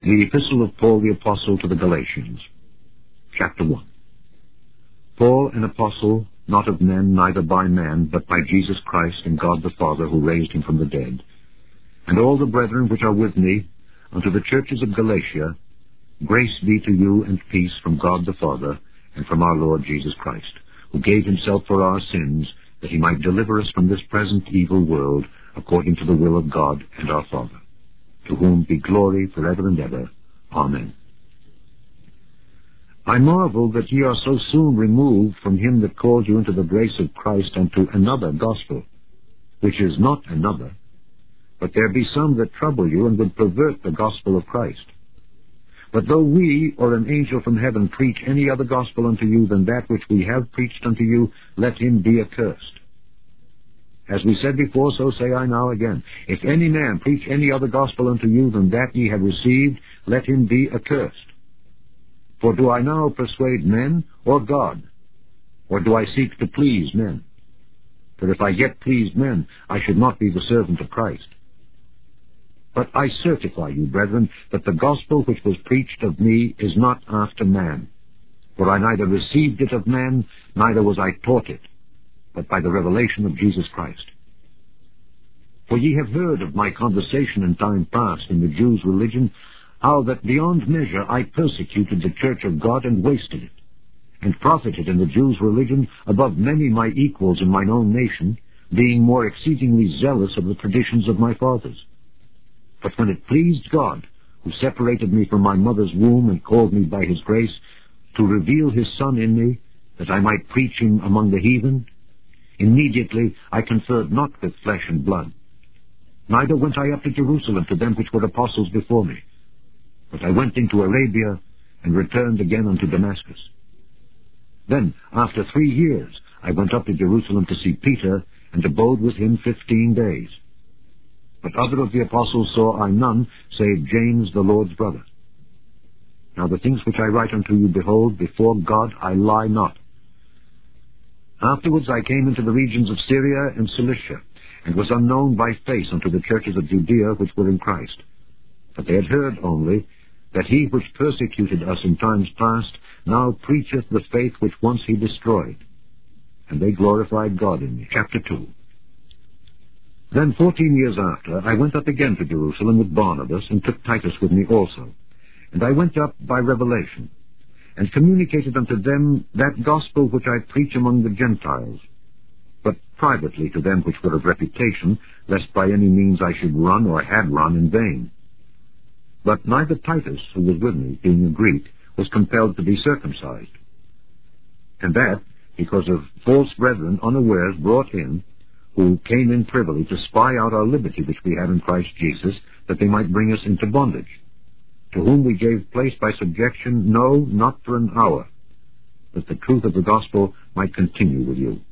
The Epistle of Paul the Apostle to the Galatians, Chapter 1. Paul, an apostle, not of men, neither by man, but by Jesus Christ and God the Father, who raised him from the dead, and all the brethren which are with me, unto the churches of Galatia, grace be to you and peace from God the Father, and from our Lord Jesus Christ, who gave himself for our sins, that he might deliver us from this present evil world, according to the will of God and our Father, to whom be glory forever and ever. Amen. I marvel that ye are so soon removed from him that called you into the grace of Christ unto another gospel, which is not another, but there be some that trouble you and would pervert the gospel of Christ. But though we or an angel from heaven preach any other gospel unto you than that which we have preached unto you, let him be accursed. As we said before, so say I now again. If any man preach any other gospel unto you than that ye have received, let him be accursed. For do I now persuade men or God? Or do I seek to please men? For if I yet pleased men, I should not be the servant of Christ. But I certify you, brethren, that the gospel which was preached of me is not after man. For I neither received it of man, neither was I taught it, but by the revelation of Jesus Christ. For ye have heard of my conversation in time past in the Jews' religion, how that beyond measure I persecuted the church of God and wasted it, and profited in the Jews' religion above many my equals in mine own nation, being more exceedingly zealous of the traditions of my fathers. But when it pleased God, who separated me from my mother's womb and called me by his grace, to reveal his Son in me, that I might preach him among the heathen, immediately I conferred not with flesh and blood. Neither went I up to Jerusalem to them which were apostles before me, but I went into Arabia, and returned again unto Damascus. Then, after 3 years, I went up to Jerusalem to see Peter, and abode with him 15 days. But other of the apostles saw I none, save James the Lord's brother. Now the things which I write unto you, behold, before God I lie not. Afterwards I came into the regions of Syria and Cilicia, and was unknown by face unto the churches of Judea which were in Christ. But they had heard only that he which persecuted us in times past now preacheth the faith which once he destroyed. And they glorified God in me. Chapter 2. Then 14 years after, I went up again to Jerusalem with Barnabas, and took Titus with me also. And I went up by revelation, and communicated unto them that gospel which I preach among the Gentiles, but privately to them which were of reputation, lest by any means I should run or had run in vain. But neither Titus, who was with me, being a Greek, was compelled to be circumcised. And that, because of false brethren unawares brought in, who came in privily to spy out our liberty which we have in Christ Jesus, that they might bring us into bondage, to whom we gave place by subjection, no, not for an hour, that the truth of the gospel might continue with you.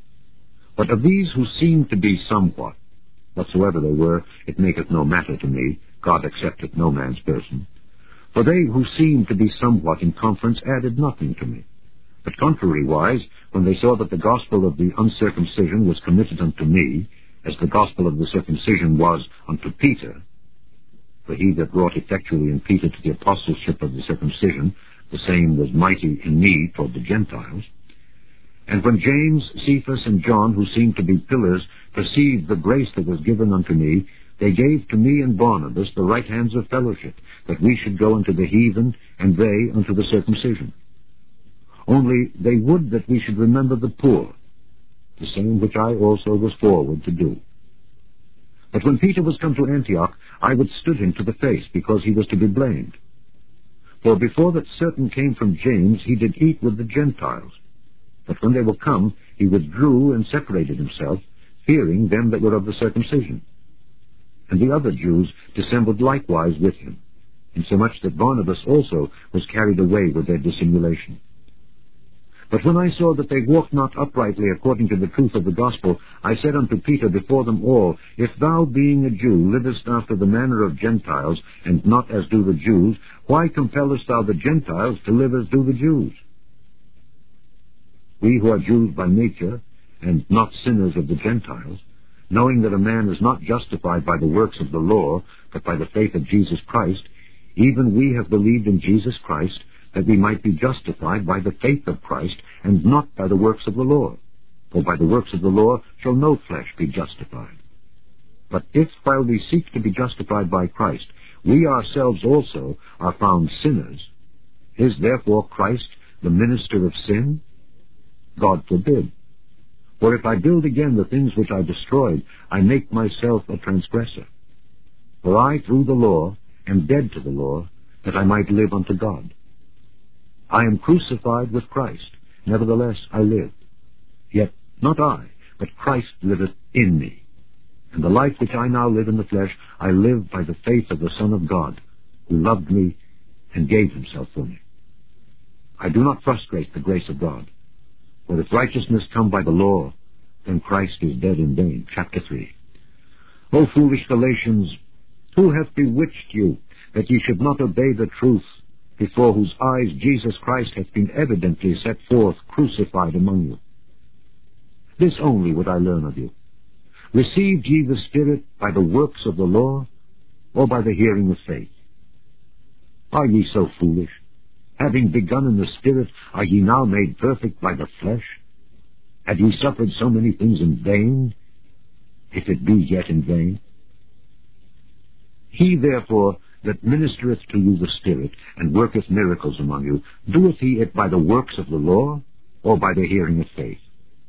But of these who seemed to be somewhat, whatsoever they were, it maketh no matter to me, God accepteth no man's person. For they who seemed to be somewhat in conference added nothing to me. But contrariwise, when they saw that the gospel of the uncircumcision was committed unto me, as the gospel of the circumcision was unto Peter, for he that wrought effectually in Peter to the apostleship of the circumcision, the same was mighty in me toward the Gentiles. And when James, Cephas, and John, who seemed to be pillars, perceived the grace that was given unto me, they gave to me and Barnabas the right hands of fellowship, that we should go unto the heathen, and they unto the circumcision. Only they would that we should remember the poor, the same which I also was forward to do. But when Peter was come to Antioch, I withstood him to the face, because he was to be blamed. For before that certain came from James, he did eat with the Gentiles. But when they were come, he withdrew and separated himself, fearing them that were of the circumcision. And the other Jews dissembled likewise with him, insomuch that Barnabas also was carried away with their dissimulation. But when I saw that they walked not uprightly according to the truth of the gospel, I said unto Peter before them all, If thou, being a Jew, livest after the manner of Gentiles, and not as do the Jews, why compellest thou the Gentiles to live as do the Jews? We who are Jews by nature, and not sinners of the Gentiles, knowing that a man is not justified by the works of the law, but by the faith of Jesus Christ, even we have believed in Jesus Christ, that we might be justified by the faith of Christ, and not by the works of the law. For by the works of the law shall no flesh be justified. But if, while we seek to be justified by Christ, we ourselves also are found sinners, is therefore Christ the minister of sin? God forbid. For if I build again the things which I destroyed, I make myself a transgressor. For I, through the law, am dead to the law, that I might live unto God. I am crucified with Christ, nevertheless I live. Yet not I, but Christ liveth in me. And the life which I now live in the flesh, I live by the faith of the Son of God, who loved me and gave himself for me. I do not frustrate the grace of God. For if righteousness come by the law, then Christ is dead in vain. Chapter 3. O foolish Galatians, who hath bewitched you, that ye should not obey the truth, before whose eyes Jesus Christ hath been evidently set forth, crucified among you? This only would I learn of you. Received ye the Spirit by the works of the law, or by the hearing of faith? Are ye so foolish? Having begun in the Spirit, are ye now made perfect by the flesh? Have ye suffered so many things in vain, if it be yet in vain? He therefore that ministereth to you the Spirit, and worketh miracles among you, doeth he it by the works of the law, or by the hearing of faith?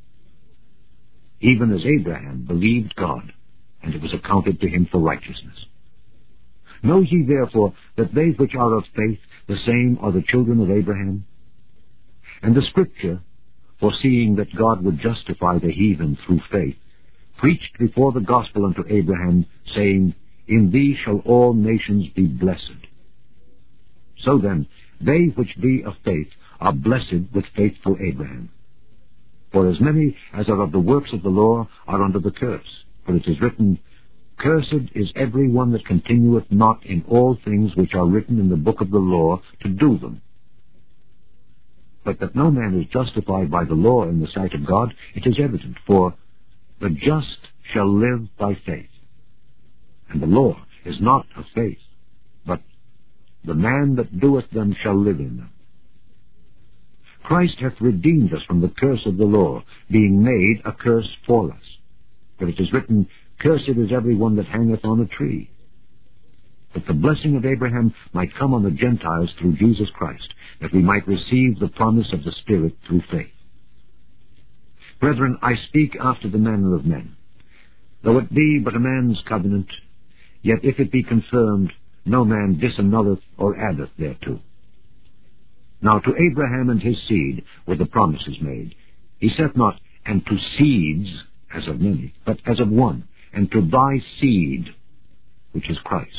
Even as Abraham believed God, and it was accounted to him for righteousness. Know ye therefore that they which are of faith, the same are the children of Abraham? And the Scripture, foreseeing that God would justify the heathen through faith, preached before the gospel unto Abraham, saying, In thee shall all nations be blessed. So then, they which be of faith are blessed with faithful Abraham. For as many as are of the works of the law are under the curse. For it is written, Cursed is every one that continueth not in all things which are written in the book of the law, to do them. But that no man is justified by the law in the sight of God, it is evident, for the just shall live by faith. And the law is not of faith, but the man that doeth them shall live in them. Christ hath redeemed us from the curse of the law, being made a curse for us. For it is written, Cursed is every one that hangeth on a tree. That the blessing of Abraham might come on the Gentiles through Jesus Christ, that we might receive the promise of the Spirit through faith. Brethren, I speak after the manner of men. Though it be but a man's covenant, yet if it be confirmed, no man disannulleth or addeth thereto. Now to Abraham and his seed were the promises made. He saith not, and to seeds, as of many, but as of one, and to thy seed, which is Christ.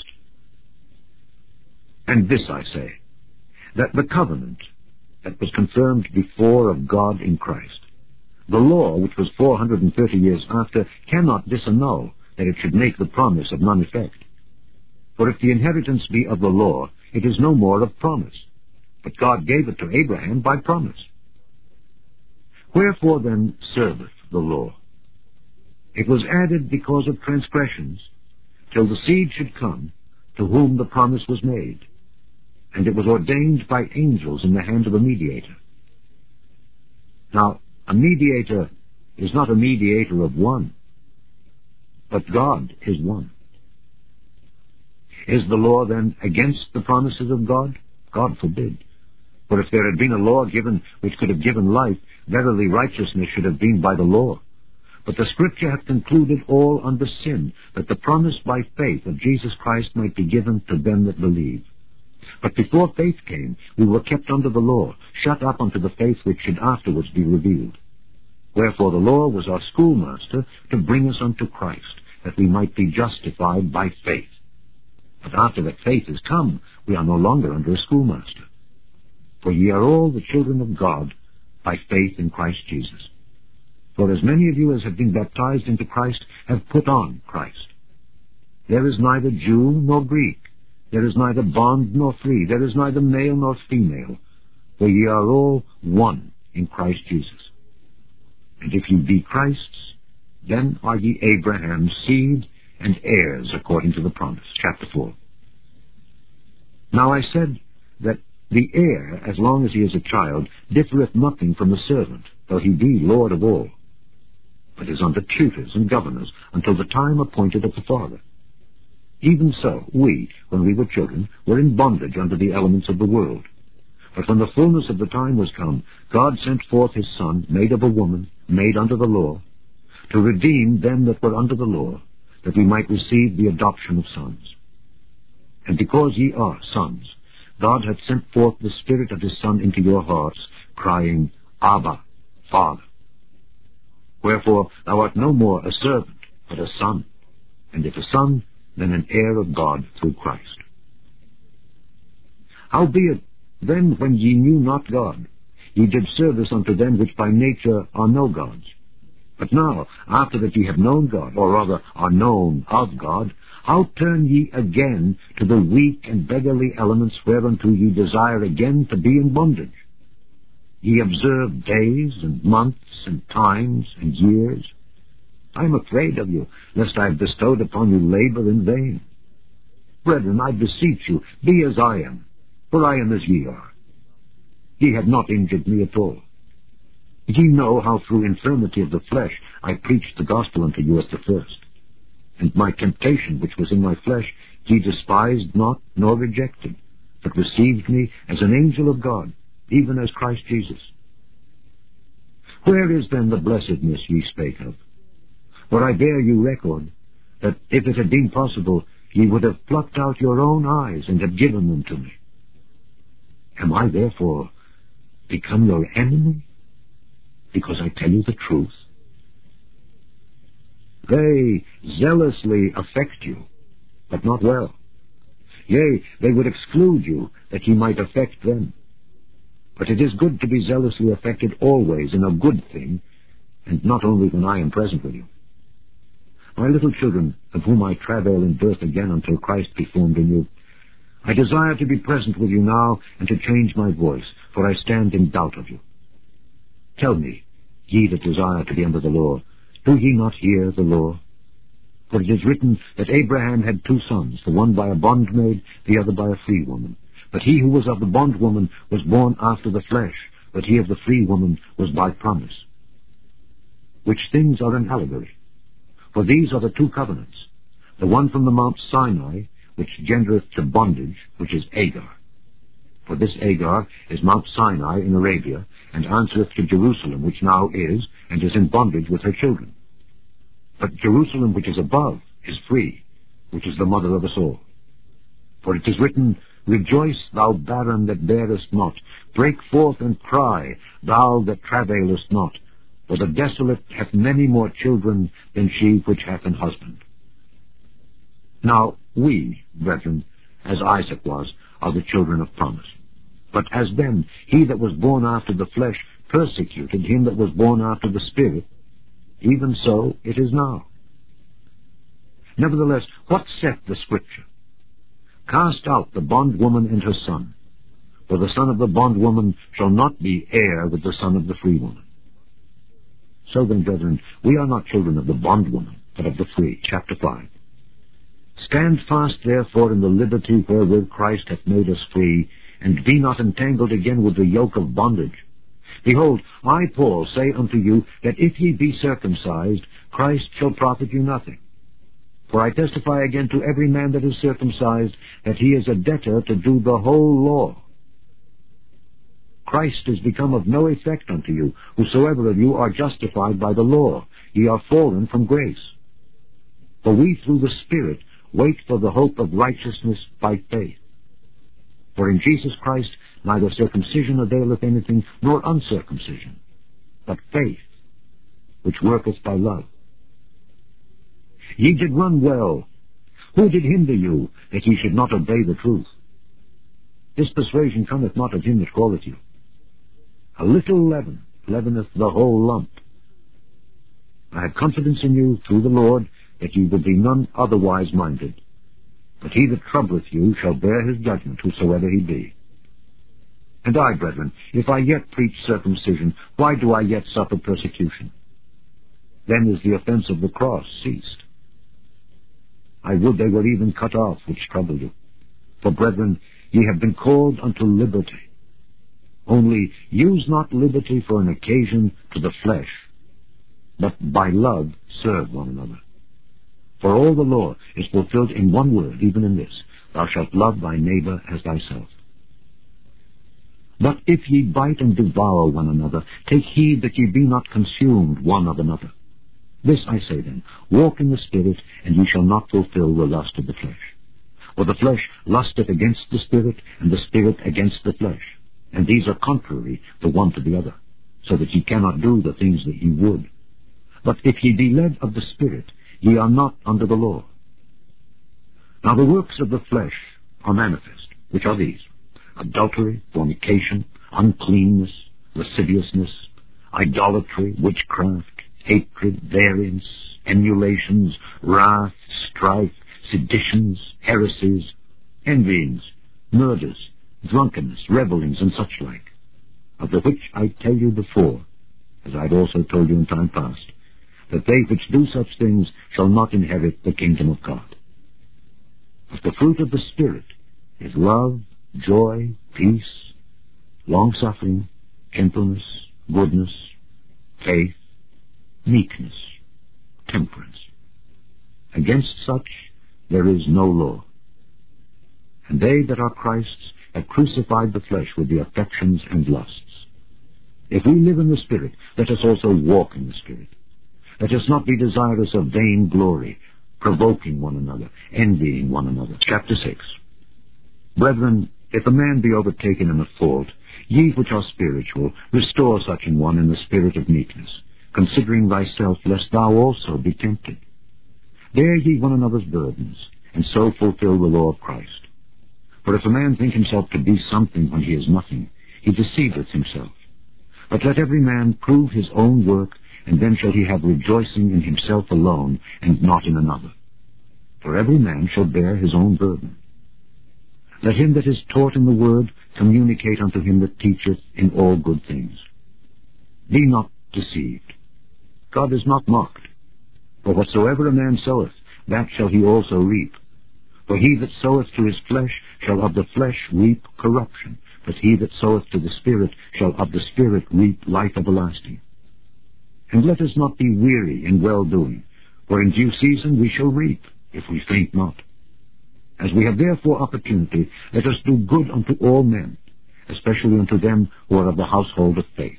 And this I say, that the covenant that was confirmed before of God in Christ, the law, which was 430 years after, cannot disannul, that it should make the promise of none effect. For if the inheritance be of the law, it is no more of promise. But God gave it to Abraham by promise. Wherefore then serveth the law? It was added because of transgressions, till the seed should come, to whom the promise was made. And it was ordained by angels in the hand of a mediator. Now, a mediator is not a mediator of one, but God is one. Is the law then against the promises of God? God forbid. For if there had been a law given which could have given life, verily righteousness should have been by the law. But the Scripture hath concluded all under sin, that the promise by faith of Jesus Christ might be given to them that believe. But before faith came, we were kept under the law, shut up unto the faith which should afterwards be revealed. Wherefore the law was our schoolmaster to bring us unto Christ, that we might be justified by faith. But after that faith is come, we are no longer under a schoolmaster. For ye are all the children of God by faith in Christ Jesus. For as many of you as have been baptized into Christ have put on Christ. There is neither Jew nor Greek, there is neither bond nor free, there is neither male nor female, for ye are all one in Christ Jesus. And if ye be Christ's, then are ye Abraham's seed and heirs according to the promise. Chapter 4. Now I said that the heir, as long as he is a child, differeth nothing from the servant, though he be lord of all, but is under tutors and governors until the time appointed of the father. Even so, we, when we were children, were in bondage under the elements of the world. But when the fullness of the time was come, God sent forth his Son, made of a woman, made under the law, to redeem them that were under the law, that we might receive the adoption of sons. And because ye are sons, God hath sent forth the Spirit of his Son into your hearts, crying, Abba, Father. Wherefore thou art no more a servant, but a son, and if a son, then an heir of God through Christ. Howbeit, then when ye knew not God, ye did service unto them which by nature are no gods. But now, after that ye have known God, or rather are known of God, how turn ye again to the weak and beggarly elements whereunto ye desire again to be in bondage? Ye observe days and months and times and years. I am afraid of you, lest I have bestowed upon you labor in vain. Brethren, I beseech you, be as I am, for I am as ye are. Ye have not injured me at all. Ye know how through infirmity of the flesh I preached the gospel unto you at the first. And my temptation which was in my flesh ye despised not nor rejected, but received me as an angel of God, even as Christ Jesus. Where is then the blessedness ye spake of? For I bear you record, that if it had been possible, ye would have plucked out your own eyes and have given them to me. Am I therefore become your enemy, because I tell you the truth? They zealously affect you, but not well. Yea, they would exclude you, that ye might affect them. But it is good to be zealously affected always in a good thing, and not only when I am present with you. My little children, of whom I travail in birth again until Christ be formed in you, I desire to be present with you now, and to change my voice, for I stand in doubt of you. Tell me, ye that desire to be under the law, do ye not hear the law? For it is written that Abraham had 2 sons, the one by a bondmaid, the other by a free woman. But he who was of the bondwoman was born after the flesh, but he of the free woman was by promise. Which things are an allegory. For these are the 2 covenants, the one from the Mount Sinai, which gendereth to bondage, which is Agar. For this Agar is Mount Sinai in Arabia, and answereth to Jerusalem, which now is, and is in bondage with her children. But Jerusalem which is above is free, which is the mother of us all. For it is written, Rejoice, thou barren that bearest not. Break forth and cry, thou that travailest not. For the desolate hath many more children than she which hath an husband. Now we, brethren, as Isaac was, are the children of promise. But as then he that was born after the flesh persecuted him that was born after the Spirit, even so it is now. Nevertheless, what saith the Scripture? Cast out the bondwoman and her son, for the son of the bondwoman shall not be heir with the son of the free woman. So then, brethren, we are not children of the bondwoman, but of the free. Chapter 5. Stand fast, therefore, in the liberty wherewith Christ hath made us free, and be not entangled again with the yoke of bondage. Behold, I, Paul, say unto you, that if ye be circumcised, Christ shall profit you nothing. For I testify again to every man that is circumcised, that he is a debtor to do the whole law. Christ is become of no effect unto you, whosoever of you are justified by the law. Ye are fallen from grace. For we through the Spirit wait for the hope of righteousness by faith. For in Jesus Christ neither circumcision availeth anything, nor uncircumcision, but faith, which worketh by love. Ye did run well. Who did hinder you, that ye should not obey the truth? This persuasion cometh not of him that calleth you. A little leaven leaveneth the whole lump. I have confidence in you through the Lord, that ye will be none otherwise minded. But he that troubleth you shall bear his judgment, whosoever he be. And I, brethren, if I yet preach circumcision, why do I yet suffer persecution? Then is the offense of the cross ceased. I would they were even cut off, which trouble you. For, brethren, ye have been called unto liberty. Only use not liberty for an occasion to the flesh, but by love serve one another. For all the law is fulfilled in one word, even in this, thou shalt love thy neighbor as thyself. But if ye bite and devour one another, take heed that ye be not consumed one of another. This I say then, walk in the Spirit, and ye shall not fulfill the lust of the flesh. For the flesh lusteth against the Spirit, and the Spirit against the flesh. And these are contrary the one to the other, so that ye cannot do the things that ye would. But if ye be led of the Spirit, ye are not under the law. Now the works of the flesh are manifest, which are these: adultery, fornication, uncleanness, lasciviousness, idolatry, witchcraft, hatred, variance, emulations, wrath, strife, seditions, heresies, envyings, murders, drunkenness, revellings, and such like, of the which I tell you before, as I had also told you in time past, that they which do such things shall not inherit the kingdom of God. But the fruit of the Spirit is love, joy, peace, long-suffering, gentleness, goodness, faith, meekness, temperance. Against such there is no law. And they that are Christ's have crucified the flesh with the affections and lusts. If we live in the Spirit, let us also walk in the Spirit. Let us not be desirous of vain glory, provoking one another, envying one another. Chapter 6. Brethren, if a man be overtaken in a fault, ye which are spiritual, restore such an one in the spirit of meekness, considering thyself, lest thou also be tempted. Bear ye one another's burdens, and so fulfill the law of Christ. For if a man think himself to be something when he is nothing, he deceiveth himself. But let every man prove his own work, and then shall he have rejoicing in himself alone, and not in another. For every man shall bear his own burden. Let him that is taught in the word communicate unto him that teacheth in all good things. Be not deceived. God is not mocked. For whatsoever a man soweth, that shall he also reap. For he that soweth to his flesh shall of the flesh reap corruption, but he that soweth to the Spirit shall of the Spirit reap life everlasting. And let us not be weary in well-doing, for in due season we shall reap, if we faint not. As we have therefore opportunity, let us do good unto all men, especially unto them who are of the household of faith.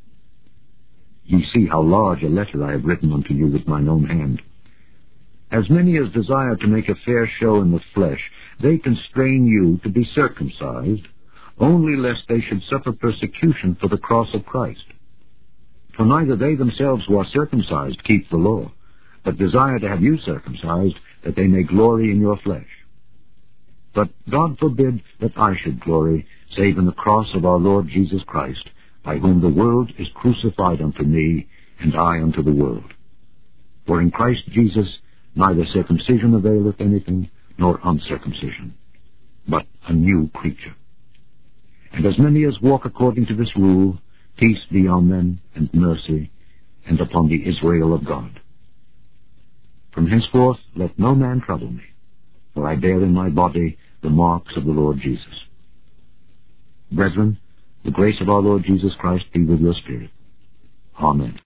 Ye see how large a letter I have written unto you with mine own hand. As many as desire to make a fair show in the flesh, they constrain you to be circumcised, only lest they should suffer persecution for the cross of Christ. For neither they themselves who are circumcised keep the law, but desire to have you circumcised, that they may glory in your flesh. But God forbid that I should glory, save in the cross of our Lord Jesus Christ, by whom the world is crucified unto me, and I unto the world. For in Christ Jesus neither circumcision availeth anything, nor uncircumcision, but a new creature. And as many as walk according to this rule, peace be on them, and mercy, and upon the Israel of God. From henceforth let no man trouble me, for I bear in my body the marks of the Lord Jesus. Brethren, the grace of our Lord Jesus Christ be with your spirit. Amen.